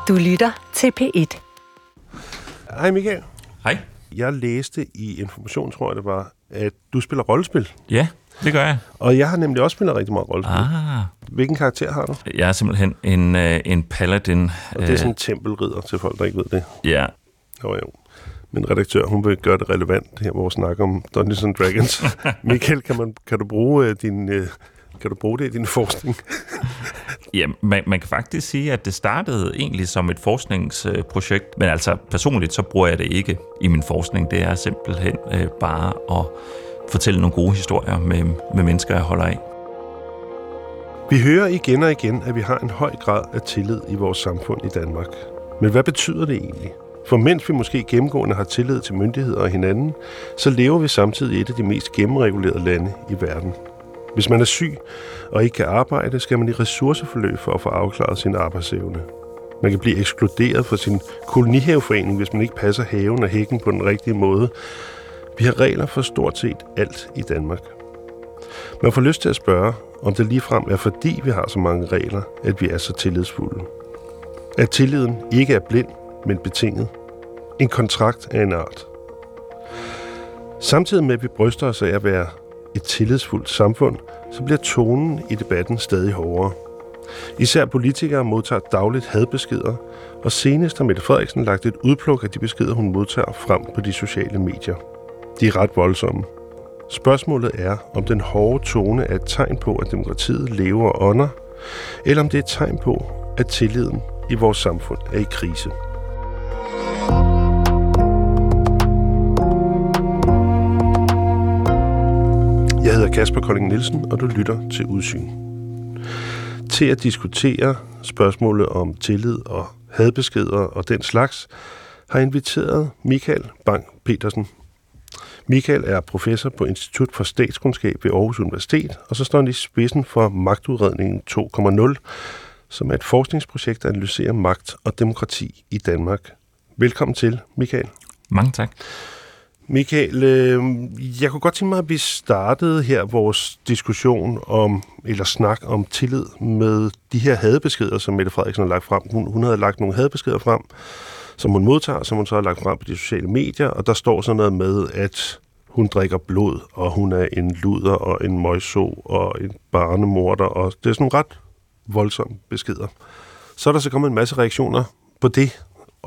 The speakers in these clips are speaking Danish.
Du lytter til P1. Hej Michael. Hej. Jeg læste i Information, tror jeg det var, at du spiller rollespil. Ja, det gør jeg. Og jeg har nemlig også spillet rigtig meget rollespil. Hvilken karakter har du? Jeg er simpelthen en paladin. Og det er sådan en tempelridder til folk, der ikke ved det. Ja. Jo. Min redaktør, hun vil gøre det relevant her, hvor vi snakker om Dungeons & Dragons. Michael, kan du bruge det i din forskning? Ja, man kan faktisk sige, at det startede egentlig som et forskningsprojekt, men altså personligt så bruger jeg det ikke i min forskning. Det er simpelthen bare at fortælle nogle gode historier med mennesker, jeg holder af. Vi hører igen og igen, at vi har en høj grad af tillid i vores samfund i Danmark. Men hvad betyder det egentlig? For mens vi måske gennemgående har tillid til myndigheder og hinanden, så lever vi samtidig i et af de mest gennemregulerede lande i verden. Hvis man er syg og ikke kan arbejde, skal man i ressourceforløb for at få afklaret sin arbejdsevne. Man kan blive ekskluderet fra sin kolonihaveforening, hvis man ikke passer haven og hækken på den rigtige måde. Vi har regler for stort set alt i Danmark. Man får lyst til at spørge, om det ligefrem er fordi vi har så mange regler, at vi er så tillidsfulde. At tilliden ikke er blind, men betinget. En kontrakt af en art. Samtidig med, at vi bryster os af at være et tillidsfuldt samfund, så bliver tonen i debatten stadig hårdere. Især politikere modtager dagligt hadbeskeder, og senest har Mette Frederiksen lagt et udpluk af de beskeder, hun modtager frem på de sociale medier. De er ret voldsomme. Spørgsmålet er, om den hårde tone er et tegn på, at demokratiet lever og ånder, eller om det er et tegn på, at tilliden i vores samfund er i krise. Jeg hedder Kasper Kolding Nielsen, og du lytter til Udsyn. Til at diskutere spørgsmålet om tillid og hadbeskeder og den slags, har inviteret Michael Bang Petersen. Michael er professor på Institut for Statskundskab ved Aarhus Universitet, og så står han i spidsen for Magtudredningen 2.0, som er et forskningsprojekt, der analyserer magt og demokrati i Danmark. Velkommen til, Michael. Mange tak. Michael, jeg kunne godt tænke mig, at vi startede her vores diskussion snak om tillid med de her hadbeskeder, som Mette Frederiksen har lagt frem. Hun havde lagt nogle hadbeskeder frem, som hun modtager, som hun så har lagt frem på de sociale medier, og der står sådan noget med, at hun drikker blod, og hun er en luder og en møgso og en barnemorder, og det er sådan nogle ret voldsomme beskeder. Så er der så kommet en masse reaktioner på det,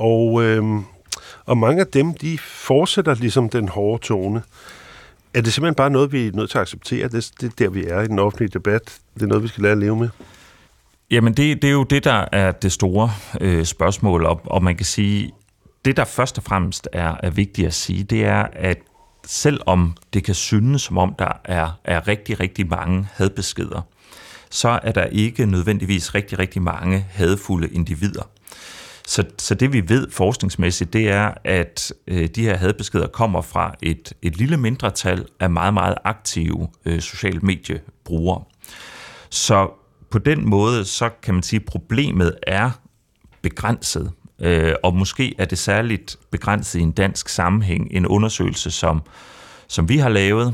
og mange af dem, de fortsætter ligesom den hårde tone. Er det simpelthen bare noget, vi er nødt til at acceptere? Det er der, vi er i den offentlige debat. Det er noget, vi skal lære at leve med. Jamen, det er jo det, der er det store spørgsmål, og man kan sige, det der først og fremmest er vigtigt at sige, det er, at selvom det kan synes, som om der er rigtig, rigtig mange hadbeskeder, så er der ikke nødvendigvis rigtig, rigtig mange hadfulde individer. Så det vi ved forskningsmæssigt, det er, at de her hadbeskeder kommer fra et lille mindretal af meget, meget aktive sociale mediebrugere. Så på den måde, så kan man sige, at problemet er begrænset, og måske er det særligt begrænset i en dansk sammenhæng. En undersøgelse, som vi har lavet,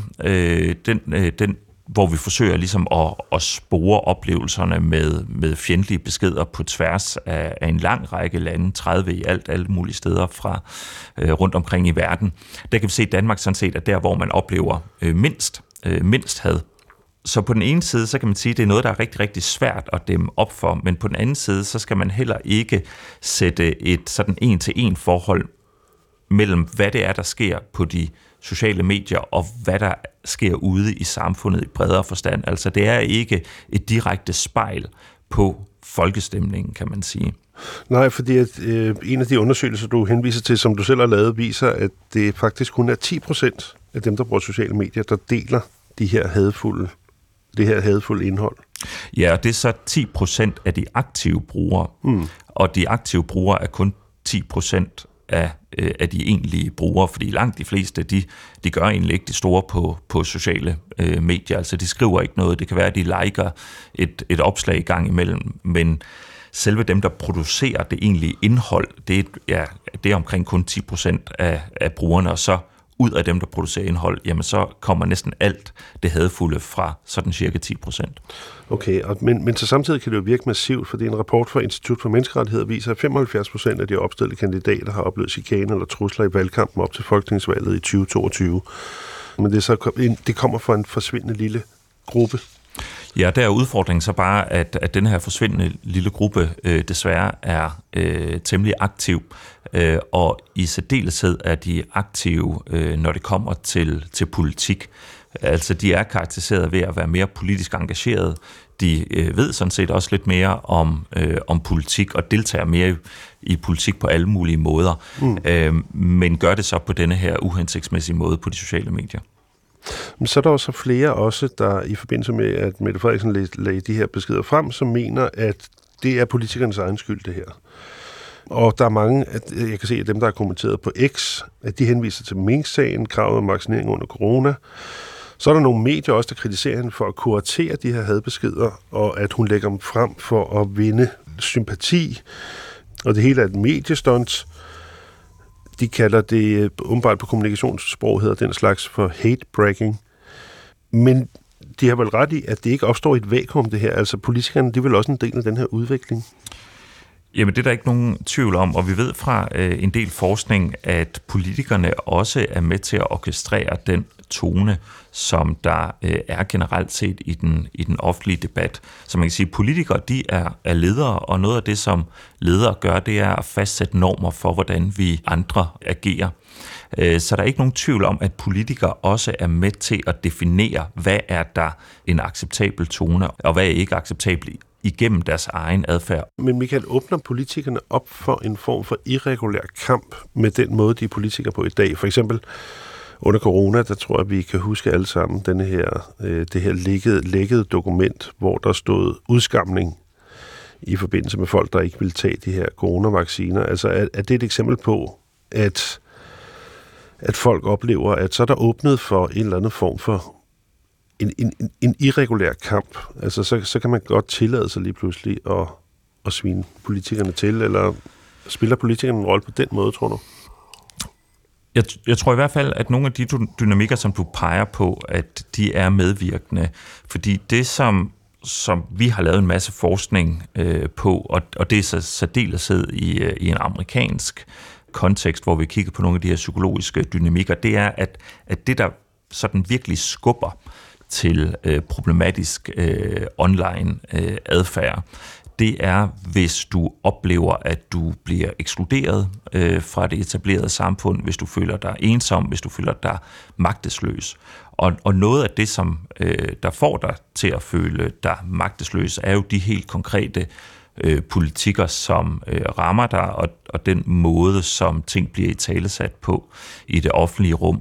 den hvor vi forsøger ligesom at spore oplevelserne med fjendtlige beskeder på tværs af en lang række lande, 30 i alt, alle mulige steder fra rundt omkring i verden. Der kan vi se, at Danmark sådan set er der, hvor man oplever mindst had. Så på den ene side, så kan man sige, at det er noget, der er rigtig, rigtig svært at dæmme op for, men på den anden side, så skal man heller ikke sætte et sådan en-til-en forhold mellem, hvad det er, der sker på de sociale medier, og hvad der sker ude i samfundet i bredere forstand. Altså, det er ikke et direkte spejl på folkestemningen, kan man sige. Nej, fordi at, en af de undersøgelser, du henviser til, som du selv har lavet, viser, at det faktisk kun er 10% af dem, der bruger sociale medier, der deler det her hadfulde indhold. Ja, og det er så 10% af de aktive brugere, og de aktive brugere er kun 10% af de egentlige brugere, fordi langt de fleste, de gør egentlig ikke det store på sociale medier, altså de skriver ikke noget, det kan være, at de liker et opslag i gang imellem, men selve dem, der producerer det egentlige indhold, det er omkring kun 10% af brugerne, og så ud af dem, der producerer indhold, jamen så kommer næsten alt det hadfulde fra sådan cirka 10%. Okay, men så samtidig kan det jo virke massivt, fordi en rapport fra Institut for Menneskerettigheder viser, at 75% af de opstillede kandidater har oplevet chikane eller trusler i valgkampen op til folketingsvalget i 2022. Men det kommer fra en forsvindende lille gruppe. Ja, der er udfordringen så bare, at den her forsvindende lille gruppe desværre er temmelig aktiv, og i særdeleshed er de aktive, når det kommer til politik. Altså, de er karakteriseret ved at være mere politisk engageret. De ved sådan set også lidt mere om politik og deltager mere i politik på alle mulige måder, men gør det så på denne her uhensigtsmæssige måde på de sociale medier. Men så er der også flere også, der i forbindelse med, at Mette Frederiksen lagde de her beskeder frem, som mener, at det er politikernes egen skyld, det her. Og der er mange, jeg kan se, at dem, der har kommenteret på X, at de henviser til Mink-sagen, kravet om vaccinering under corona. Så er der nogle medier også, der kritiserer hende for at kuratere de her hadbeskeder, og at hun lægger dem frem for at vinde sympati. Og det hele er et mediestunt. De kalder det, umiddelbart på kommunikationssprog, hedder den slags for hate-bragging. Men de har vel ret i, at det ikke opstår i et vakuum, det her. Altså politikerne, de er vel også en del af den her udvikling. Jamen, det er der ikke nogen tvivl om, og vi ved fra en del forskning, at politikerne også er med til at orkestrere den tone, som der er generelt set i den offentlige debat. Så man kan sige, at politikere, de er ledere, og noget af det, som ledere gør, det er at fastsætte normer for, hvordan vi andre agerer. Så der er ikke nogen tvivl om, at politikere også er med til at definere, hvad er der en acceptabel tone, og hvad er ikke acceptabelt igennem deres egen adfærd. Men Michael, åbner politikerne op for en form for irregulær kamp med den måde, de er politikere på i dag? For eksempel under corona, der tror jeg, vi kan huske alle sammen det her lækkede dokument, hvor der stod udskamning i forbindelse med folk, der ikke ville tage de her coronavacciner. Altså er det et eksempel på, at folk oplever, at så er der åbnet for en eller anden form for en irregulær kamp. Altså så kan man godt tillade sig lige pludselig at svine politikerne til, eller spiller politikerne en rolle på den måde, tror du? Jeg tror i hvert fald, at nogle af de dynamikker, som du peger på, at de er medvirkende. Fordi det, som vi har lavet en masse forskning på, og det er så særdeleshed i en amerikansk kontekst, hvor vi kigger på nogle af de her psykologiske dynamikker, det er, at det, der sådan virkelig skubber til problematisk online adfærd, det er, hvis du oplever, at du bliver ekskluderet fra det etablerede samfund, hvis du føler dig ensom, hvis du føler dig magtesløs. Og noget af det, som der får dig til at føle dig magtesløs, er jo de helt konkrete politikker, som rammer dig, og den måde, som ting bliver italesat på i det offentlige rum.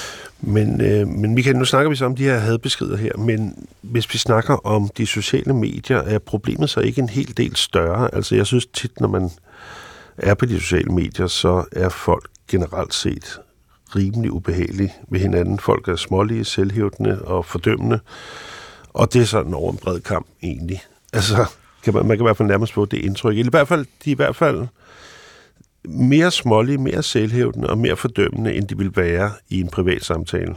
Men Michael, nu snakker vi så om de her hadbeskeder her, men hvis vi snakker om de sociale medier, er problemet så ikke en hel del større? Altså jeg synes tit, når man er på de sociale medier, så er folk generelt set rimelig ubehagelige ved hinanden. Folk er smålige, selvhævdende og fordømmende, og det er sådan over en bred kamp egentlig. Altså man kan i hvert fald nærmest få det indtryk. De er i hvert fald mere smålige, mere selvhævdende og mere fordømmende, end de vil være i en privat samtale.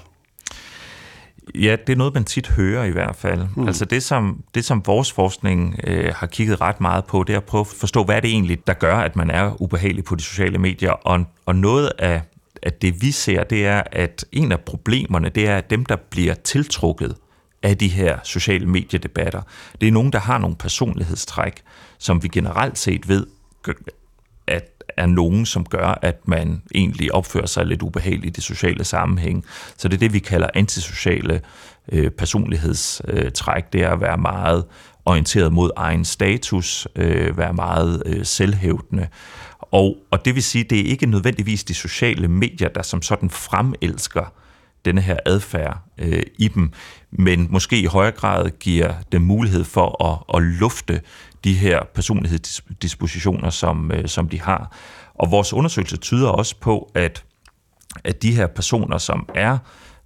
Ja, det er noget, man tit hører i hvert fald. Altså det, som vores forskning har kigget ret meget på, det er at prøve at forstå, hvad er det egentlig, der gør, at man er ubehagelig på de sociale medier. Og noget af det, vi ser, det er, at en af problemerne, det er, at dem, der bliver tiltrukket af de her sociale mediedebatter, det er nogen, der har nogle personlighedstræk, som vi generelt set ved, at er nogen, som gør, at man egentlig opfører sig lidt ubehageligt i det sociale sammenhæng. Så det er det, vi kalder antisociale personlighedstræk. Det er at være meget orienteret mod egen status, være meget selvhævdende. Og det vil sige, det er ikke nødvendigvis de sociale medier, der som sådan fremelsker denne her adfærd i dem, men måske i højere grad giver dem mulighed for at lufte de her personlighedsdispositioner, som de har. Og vores undersøgelse tyder også på, at de her personer, som er,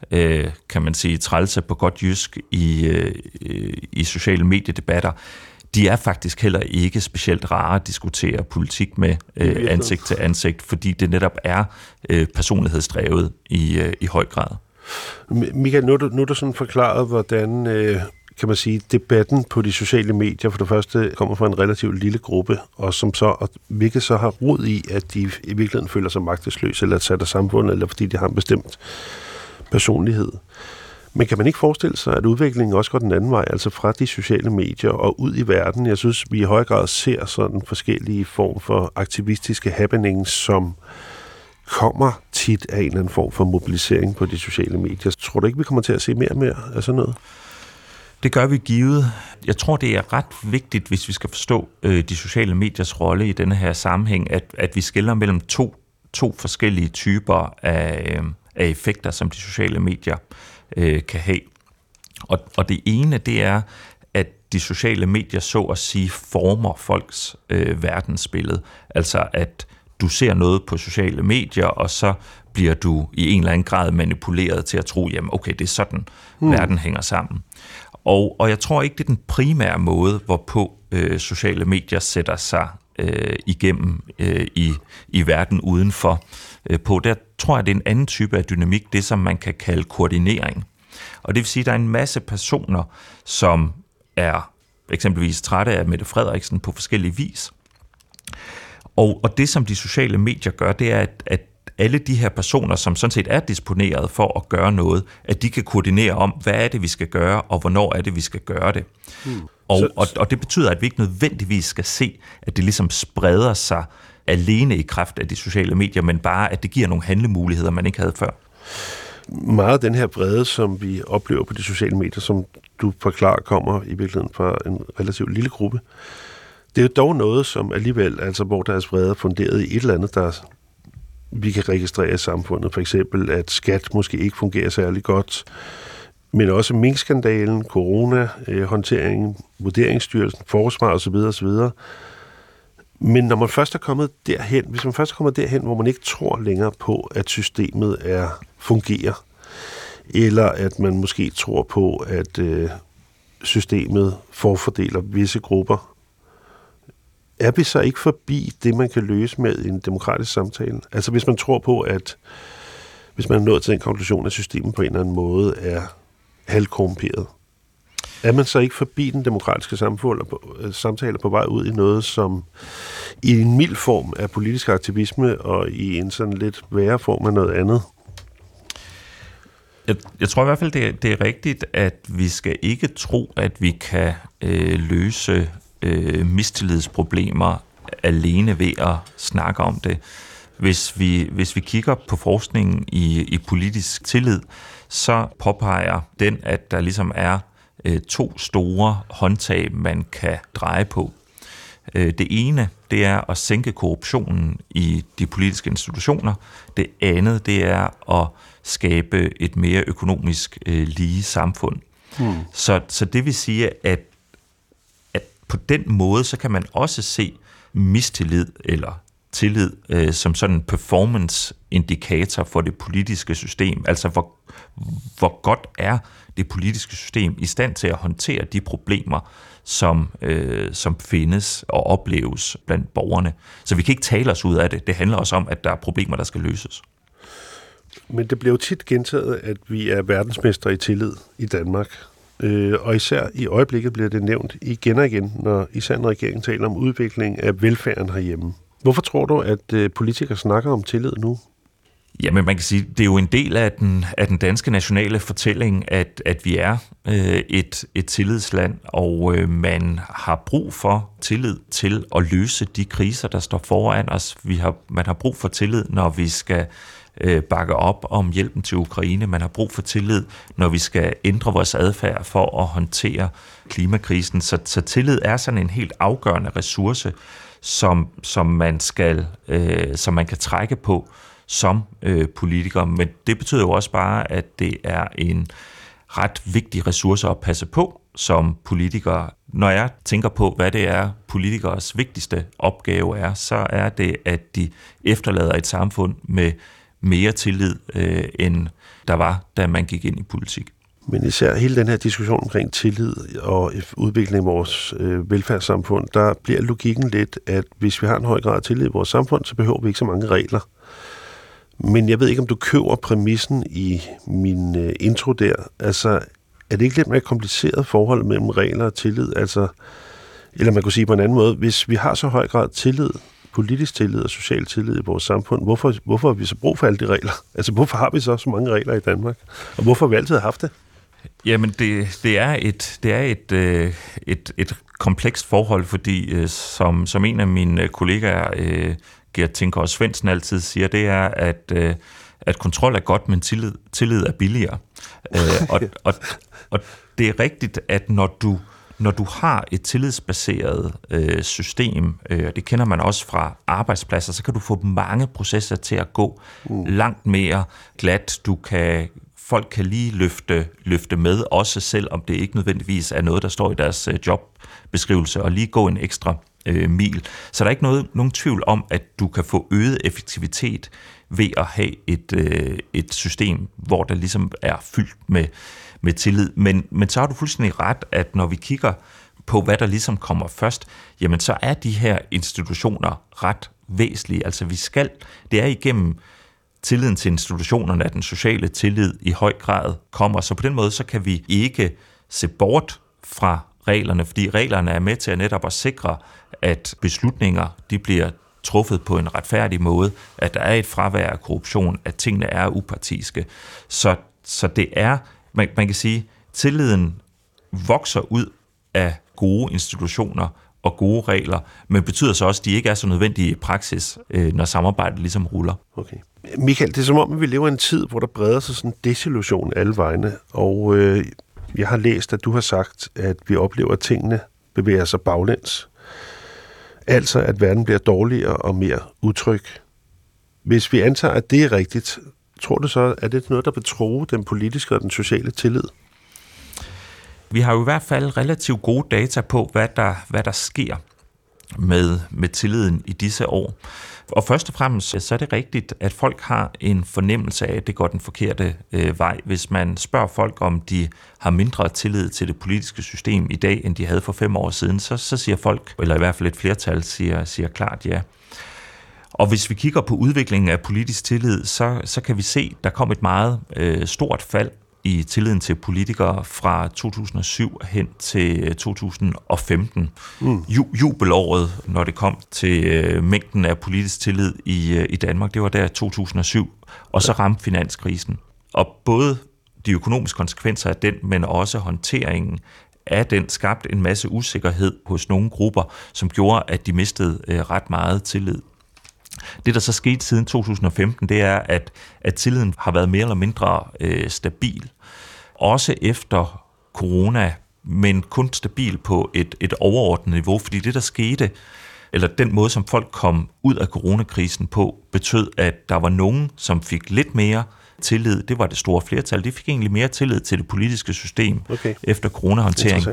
kan man sige, trælse på godt jysk i sociale mediedebatter, de er faktisk heller ikke specielt rare at diskutere politik med ansigt til ansigt, fordi det netop er personlighedsdrevet i høj grad. Michael, nu er du sådan forklaret, hvordan kan man sige, debatten på de sociale medier for det første kommer fra en relativt lille gruppe, og som så, hvilket så har rod i, at de i virkeligheden føler sig magtesløse, eller sat af samfundet, eller fordi de har en bestemt personlighed. Men kan man ikke forestille sig, at udviklingen også går den anden vej, altså fra de sociale medier og ud i verden? Jeg synes, vi i høj grad ser sådan forskellige form for aktivistiske happenings, som kommer tit af en eller anden form for mobilisering på de sociale medier. Tror du ikke, vi kommer til at se mere og mere af sådan noget? Det gør vi givet. Jeg tror, det er ret vigtigt, hvis vi skal forstå de sociale mediers rolle i denne her sammenhæng, at vi skelner mellem to forskellige typer af effekter, som de sociale medier kan have. Og det ene, det er, at de sociale medier så at sige former folks verdensbillede. Altså, at du ser noget på sociale medier, og så bliver du i en eller anden grad manipuleret til at tro, jamen okay, det er sådan, verden hænger sammen. Og jeg tror ikke, det er den primære måde, hvorpå sociale medier sætter sig igennem i verden udenfor. På der tror jeg, det er en anden type af dynamik, det som man kan kalde koordinering. Og det vil sige, at der er en masse personer, som er eksempelvis trætte af Mette Frederiksen på forskellige vis. Og det, som de sociale medier gør, det er, at alle de her personer, som sådan set er disponeret for at gøre noget, at de kan koordinere om, hvad er det, vi skal gøre, og hvornår er det, vi skal gøre det. Og det betyder, at vi ikke nødvendigvis skal se, at det ligesom spreder sig alene i kraft af de sociale medier, men bare, at det giver nogle handlemuligheder, man ikke havde før. Meget af den her brede, som vi oplever på de sociale medier, som du forklarer, kommer i virkeligheden fra en relativt lille gruppe. Det er jo dog noget, som alligevel, altså hvor deres vrede er funderet i et eller andet, der vi kan registrere i samfundet. For eksempel, at skat måske ikke fungerer særlig godt, men også minkskandalen, corona-håndteringen, vurderingsstyrelsen, forsvar osv. osv. Men når man først er kommet derhen, hvis man først er kommet derhen, hvor man ikke tror længere på, at systemet fungerer, eller at man måske tror på, at systemet forfordeler visse grupper, er vi så ikke forbi det, man kan løse med en demokratisk samtale? Altså hvis man tror på, at hvis man er nået til den konklusion, at systemet på en eller anden måde er halvkorrumperet, er man så ikke forbi den demokratiske samtale på vej ud i noget, som i en mild form er politisk aktivisme, og i en sådan lidt værre form af noget andet? Jeg tror i hvert fald, det er rigtigt, at vi skal ikke tro, at vi kan løse mistillidsproblemer alene ved at snakke om det. Hvis vi kigger på forskningen i politisk tillid, så påpeger den, at der ligesom er to store håndtag, man kan dreje på. Det ene, det er at sænke korruptionen i de politiske institutioner. Det andet, det er at skabe et mere økonomisk lige samfund. Så det vil sige, at på den måde, så kan man også se mistillid eller tillid som sådan en performance-indikator for det politiske system. Altså, hvor godt er det politiske system i stand til at håndtere de problemer, som findes og opleves blandt borgerne. Så vi kan ikke tale os ud af det. Det handler også om, at der er problemer, der skal løses. Men det bliver jo tit gentaget, at vi er verdensmestre i tillid i Danmark. Og især i øjeblikket bliver det nævnt igen og igen, når især en regering taler om udvikling af velfærden herhjemme. Hvorfor tror du, at politikere snakker om tillid nu? Jamen, man kan sige, det er jo en del af den danske nationale fortælling, at vi er et tillidsland, og man har brug for tillid til at løse de kriser, der står foran os. Man har brug for tillid, når vi skal bakke op om hjælpen til Ukraine. Man har brug for tillid, når vi skal ændre vores adfærd for at håndtere klimakrisen. Så tillid er sådan en helt afgørende ressource, som man kan trække på som politiker. Men det betyder jo også bare, at det er en ret vigtig ressource at passe på som politikere. Når jeg tænker på, hvad det er politikers vigtigste opgave er, så er det, at de efterlader et samfund med mere tillid, end der var, da man gik ind i politik. Men især hele den her diskussion omkring tillid og udvikling af vores velfærdssamfund, der bliver logikken lidt, at hvis vi har en høj grad af tillid i vores samfund, så behøver vi ikke så mange regler. Men jeg ved ikke, om du køber præmissen i min intro der. Altså, er det ikke lidt mere kompliceret forhold mellem regler og tillid? Altså, eller man kunne sige på en anden måde, hvis vi har så høj grad tillid, politisk tillid og social tillid i vores samfund, hvorfor har vi så brug for alle de regler? Altså, hvorfor har vi så mange regler i Danmark? Og hvorfor har vi altid haft det? Jamen, det er et komplekst forhold, fordi som en af mine kollegaer, Gert Tinker Svendsen, altid siger, det er, at kontrol er godt, men tillid er billigere. Og det er rigtigt, at når du har et tillidsbaseret system, og det kender man også fra arbejdspladser, så kan du få mange processer til at gå langt mere glat. Folk kan lige løfte med, også selvom det ikke nødvendigvis er noget, der står i deres jobbeskrivelse, og lige gå en ekstra mil. Så der er ikke nogen tvivl om, at du kan få øget effektivitet ved at have et system, hvor der ligesom er fyldt med tillid. Men så har du fuldstændig ret, at når vi kigger på, hvad der ligesom kommer først, jamen så er de her institutioner ret væsentlige. Altså det er igennem tilliden til institutionerne, at den sociale tillid i høj grad kommer. Så på den måde, så kan vi ikke se bort fra reglerne, fordi reglerne er med til at netop at sikre, at beslutninger de bliver truffet på en retfærdig måde, at der er et fravær af korruption, at tingene er upartiske. Så det er, man kan sige, tilliden vokser ud af gode institutioner og gode regler, men betyder så også, at de ikke er så nødvendige i praksis, når samarbejdet ligesom ruller. Okay. Michael, det er som om, at vi lever i en tid, hvor der breder sig sådan en desillusion alle vegne, og jeg har læst, at du har sagt, at vi oplever, at tingene bevæger sig baglæns. Altså, at verden bliver dårligere og mere utryg. Hvis vi antager, at det er rigtigt, tror du så, at det er noget, der vil true den politiske og den sociale tillid? Vi har jo i hvert fald relativt gode data på, hvad der sker med tilliden i disse år. Og først og fremmest så er det rigtigt, at folk har en fornemmelse af, at det går den forkerte vej. Hvis man spørger folk, om de har mindre tillid til det politiske system i dag, end de havde for 5 år siden, så siger folk, eller i hvert fald et flertal, siger klart ja. Og hvis vi kigger på udviklingen af politisk tillid, så kan vi se, at der kom et meget stort fald i tilliden til politikere fra 2007 hen til 2015. Jubelåret, når det kom til mængden af politisk tillid i Danmark, det var der 2007, og så ramte finanskrisen. Og både de økonomiske konsekvenser af den, men også håndteringen af den, skabte en masse usikkerhed hos nogle grupper, som gjorde, at de mistede ret meget tillid. Det, der så skete siden 2015, det er, at tilliden har været mere eller mindre stabil. Også efter corona, men kun stabil på et overordnet niveau, fordi det, der skete, eller den måde, som folk kom ud af coronakrisen på, betød, at der var nogen, som fik lidt mere tillid. Det var det store flertal. De fik egentlig mere tillid til det politiske system efter coronahåndtering.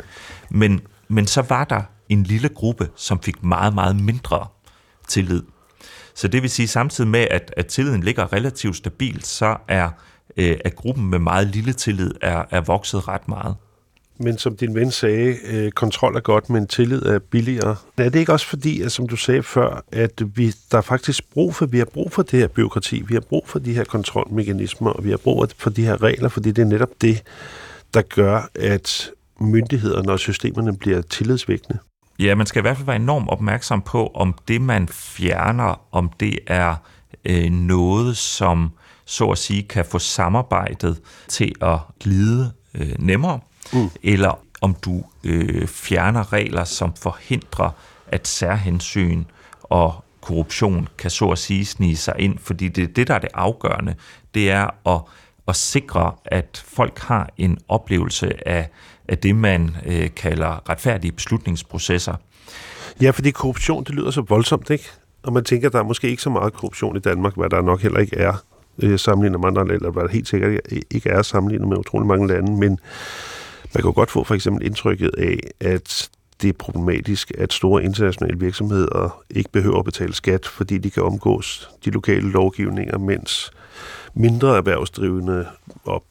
Men så var der en lille gruppe, som fik meget, meget mindre tillid. Så det vil sige, samtidig med, at tilliden ligger relativt stabilt, så er at gruppen med meget lille tillid er vokset ret meget. Men som din ven sagde, kontrol er godt, men tillid er billigere. Er det ikke også fordi, at, som du sagde før, at vi har brug for det her bureaukrati, vi har brug for de her kontrolmekanismer, og vi har brug for de her regler, fordi det er netop det, der gør, at myndighederne og systemerne bliver tillidsvækkende? Ja, man skal i hvert fald være enormt opmærksom på, om det, man fjerner, om det er noget, som så at sige kan få samarbejdet til at glide nemmere, eller om du fjerner regler, som forhindrer, at særhensyn og korruption kan så at sige snige sig ind, fordi det der er det afgørende, det er at sikre, at folk har en oplevelse af det, man kalder retfærdige beslutningsprocesser. Ja, fordi korruption, det lyder så voldsomt, ikke? Og man tænker, at der er måske ikke så meget korruption i Danmark, hvad der nok heller ikke er sammenlignet med andre lande, eller hvad der helt sikkert ikke er sammenlignet med utrolig mange lande, men man kan godt få for eksempel indtrykket af, at det er problematisk, at store internationale virksomheder ikke behøver at betale skat, fordi de kan omgås de lokale lovgivninger, mens mindre erhvervsdrivende og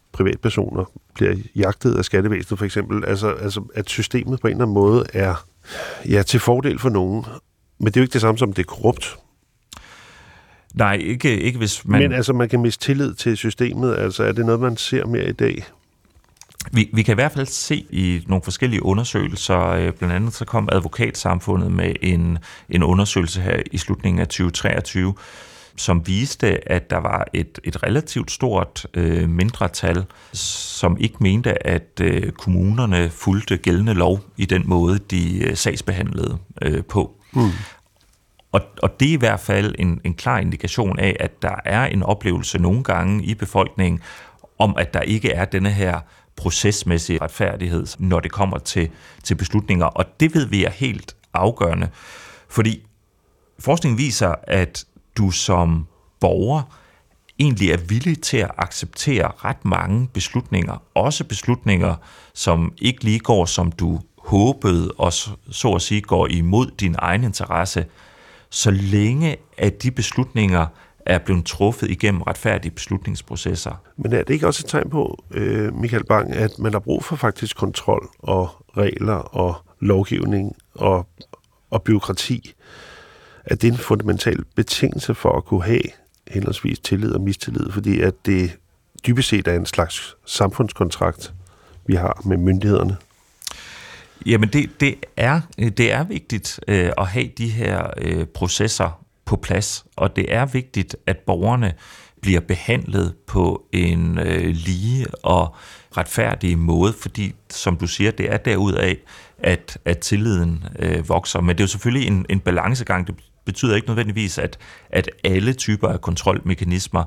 privatpersoner bliver jagtet af skattevæsenet for eksempel. Altså at systemet på en eller anden måde er til fordel for nogen. Men det er jo ikke det samme som det er korrupt. Nej, ikke hvis man... Men altså man kan miste tillid til systemet. Altså er det noget, man ser mere i dag? Vi kan i hvert fald se i nogle forskellige undersøgelser, blandt andet så kom Advokatsamfundet med en undersøgelse her i slutningen af 2023, som viste, at der var et relativt stort mindretal, som ikke mente, at kommunerne fulgte gældende lov i den måde, de sagsbehandlede på. Og det er i hvert fald en klar indikation af, at der er en oplevelse nogle gange i befolkningen, om at der ikke er denne her procesmæssige retfærdighed, når det kommer til beslutninger. Og det ved vi er helt afgørende, fordi forskningen viser, at du som borger egentlig er villig til at acceptere ret mange beslutninger, også beslutninger, som ikke lige går, som du håbede, og så at sige går imod din egen interesse, så længe at de beslutninger er blevet truffet igennem retfærdige beslutningsprocesser. Men er det ikke også et tegn på, Michael Bang, at man har brug for faktisk kontrol og regler og lovgivning og byråkrati? At det er en fundamental betingelse for at kunne have henholdsvis tillid og mistillid, fordi at det dybest set er en slags samfundskontrakt, vi har med myndighederne? Jamen det er vigtigt at have de her processer på plads, og det er vigtigt, at borgerne bliver behandlet på en lige og retfærdig måde, fordi, som du siger, det er derudaf, at tilliden vokser. Men det er jo selvfølgelig en balancegang. Det betyder ikke nødvendigvis, at alle typer af kontrolmekanismer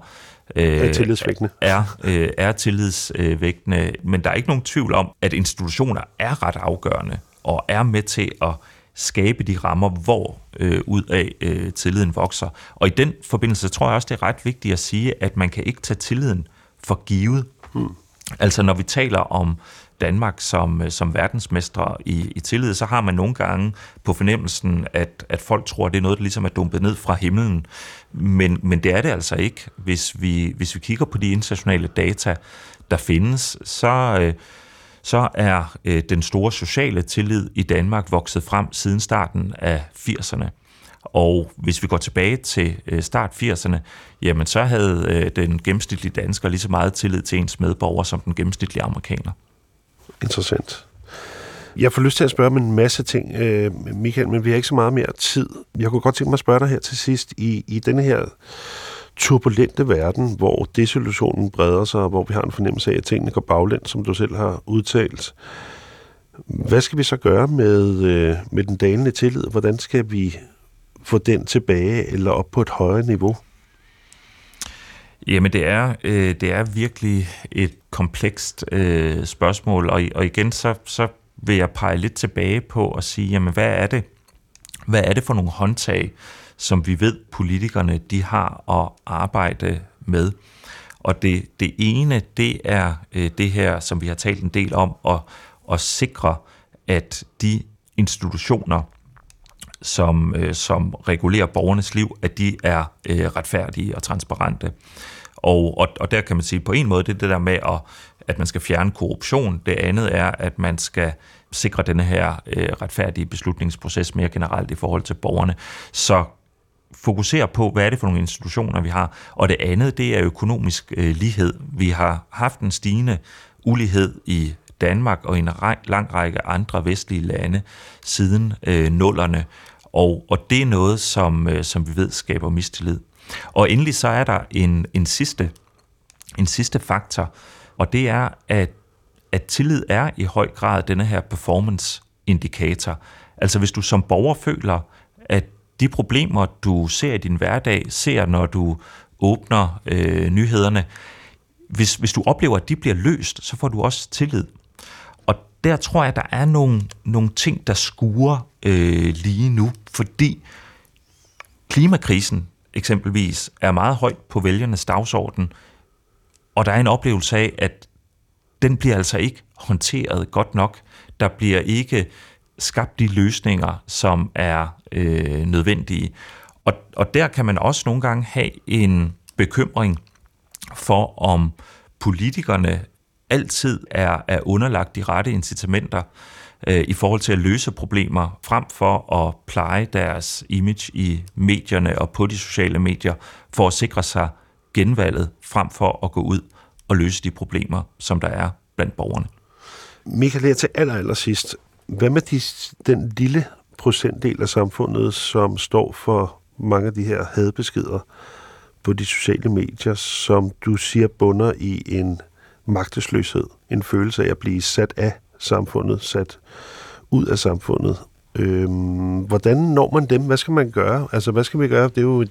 er tillidsvækkende, men der er ikke nogen tvivl om, at institutioner er ret afgørende og er med til at skabe de rammer, hvor ud af tilliden vokser. Og i den forbindelse tror jeg også, det er ret vigtigt at sige, at man kan ikke tage tilliden for givet. Altså når vi taler om Danmark som verdensmestre i tillid, så har man nogle gange på fornemmelsen, at folk tror, at det er noget, der ligesom er dumpet ned fra himlen. Men det er det altså ikke. Hvis vi kigger på de internationale data, der findes, så er den store sociale tillid i Danmark vokset frem siden starten af 80'erne. Og hvis vi går tilbage til start 80'erne, jamen så havde den gennemsnitlige dansker lige så meget tillid til ens medborger som den gennemsnitlige amerikaner. Interessant. Jeg får lyst til at spørge om en masse ting, Michael, men vi har ikke så meget mere tid. Jeg kunne godt tænke mig at spørge dig her til sidst. I denne her turbulente verden, hvor desillusionen breder sig, og hvor vi har en fornemmelse af, at tingene går baglæns, som du selv har udtalt. Hvad skal vi så gøre med den dalende tillid? Hvordan skal vi få den tilbage eller op på et højere niveau? Jamen det er virkelig et komplekst spørgsmål, og igen så vil jeg pege lidt tilbage på at sige, jamen hvad er det for nogle håndtag, som vi ved politikerne de har at arbejde med? Og det ene, det er det her, som vi har talt en del om, at sikre, at de institutioner, som regulerer borgernes liv, at de er retfærdige og transparente. Og der kan man sige, på en måde, det er det der med, at man skal fjerne korruption. Det andet er, at man skal sikre denne her retfærdige beslutningsproces mere generelt i forhold til borgerne. Så fokusere på, hvad er det for nogle institutioner, vi har. Og det andet, det er økonomisk lighed. Vi har haft en stigende ulighed i Danmark og i en lang række andre vestlige lande siden nullerne. Og det er noget, som vi ved skaber mistillid. Og endelig så er der en sidste faktor, og det er, at tillid er i høj grad denne her performance-indikator. Altså hvis du som borger føler, at de problemer, du ser i din hverdag, ser når du åbner nyhederne, hvis du oplever, at de bliver løst, så får du også tillid. Og der tror jeg, der er nogle ting, der skuer lige nu, fordi klimakrisen eksempelvis er meget højt på vælgernes dagsorden, og der er en oplevelse af, at den bliver altså ikke håndteret godt nok. Der bliver ikke skabt de løsninger, som er nødvendige. Og der kan man også nogle gange have en bekymring for, om politikerne altid er underlagt de rette incitamenter i forhold til at løse problemer, frem for at pleje deres image i medierne og på de sociale medier, for at sikre sig genvalget, frem for at gå ud og løse de problemer, som der er blandt borgerne. Michael, her til allersidst. Hvad med den lille procentdel af samfundet, som står for mange af de her hadbeskeder på de sociale medier, som du siger bunder i en magtesløshed, en følelse af at blive sat af samfundet, sat ud af samfundet. Hvordan når man dem? Hvad skal man gøre? Altså, hvad skal vi gøre? Det er jo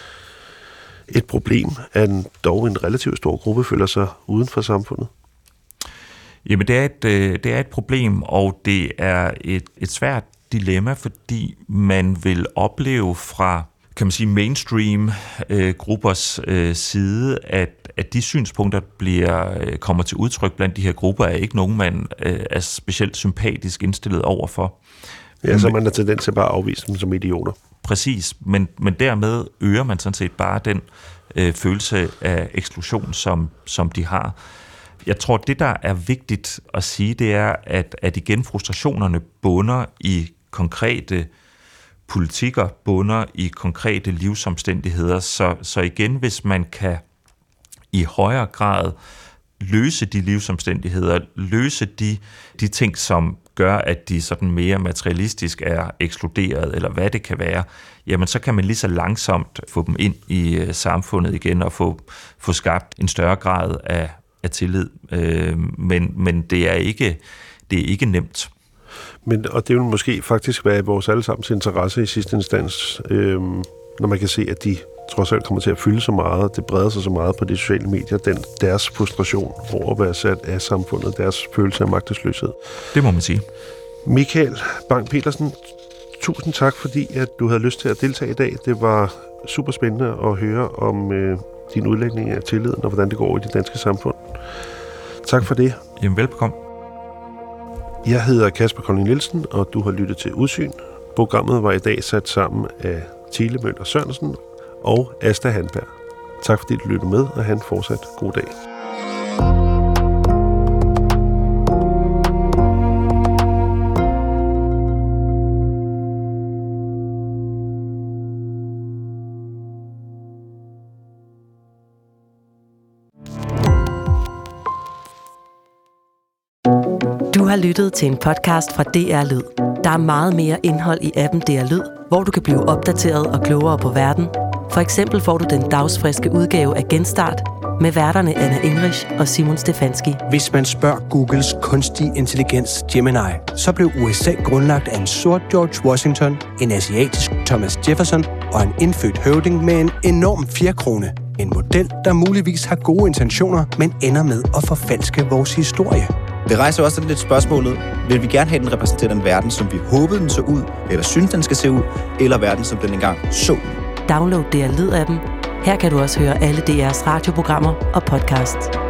et problem, at dog en relativt stor gruppe føler sig uden for samfundet. Jamen, det er et problem, og det er et svært dilemma, fordi man vil opleve fra, kan man sige, mainstream gruppers side, at de synspunkter kommer til udtryk blandt de her grupper, er ikke nogen, man er specielt sympatisk indstillet overfor. Ja, så man er tendens til bare at afvise dem som idioter. Præcis, men dermed øger man sådan set bare den følelse af eksklusion, som de har. Jeg tror, det der er vigtigt at sige, det er, at igen frustrationerne bunder i konkrete politikker, bunder i konkrete livsomstændigheder. Så igen, hvis man kan i højere grad løse de livsomstændigheder, løse de ting, som gør, at de sådan mere materialistisk er ekskluderet, eller hvad det kan være, jamen så kan man lige så langsomt få dem ind i samfundet igen og få skabt en større grad af tillid. Men det er ikke nemt. Og det vil måske faktisk være i vores allesammens interesse i sidste instans, når man kan se, at de trods alt kommer til at fylde så meget, det breder sig så meget på de sociale medier, deres frustration over at være sat af samfundet, deres følelse af magtesløshed. Det må man sige. Michael Bang-Petersen, tusind tak, fordi at du havde lyst til at deltage i dag. Det var super spændende at høre om din udlægning af tilliden og hvordan det går i det danske samfund. Tak for det. Jamen, velbekomme. Jeg hedder Kasper Kolding Nielsen, og du har lyttet til Udsyn. Programmet var i dag sat sammen af Thiele Møller Sørensen og Asta Handberg. Tak fordi du lyttede med, og have en fortsat god dag. Du har lyttet til en podcast fra DR Lyd. Der er meget mere indhold i appen DR Lyd, hvor du kan blive opdateret og klogere på verden. For eksempel får du den dagsfriske udgave af Genstart med værterne Anna English og Simon Stefanski. Hvis man spørger Googles kunstig intelligens Gemini, så blev USA grundlagt af en sort George Washington, en asiatisk Thomas Jefferson og en indfødt høvding med en enorm fjerkrone. En model, der muligvis har gode intentioner, men ender med at forfalske vores historie. Det rejser også lidt spørgsmålet, vil vi gerne have den repræsentere den verden, som vi håbede den så ud, eller synes den skal se ud, eller verden, som den engang så ud? Download DR Lyd-appen. Her kan du også høre alle DR's radioprogrammer og podcasts.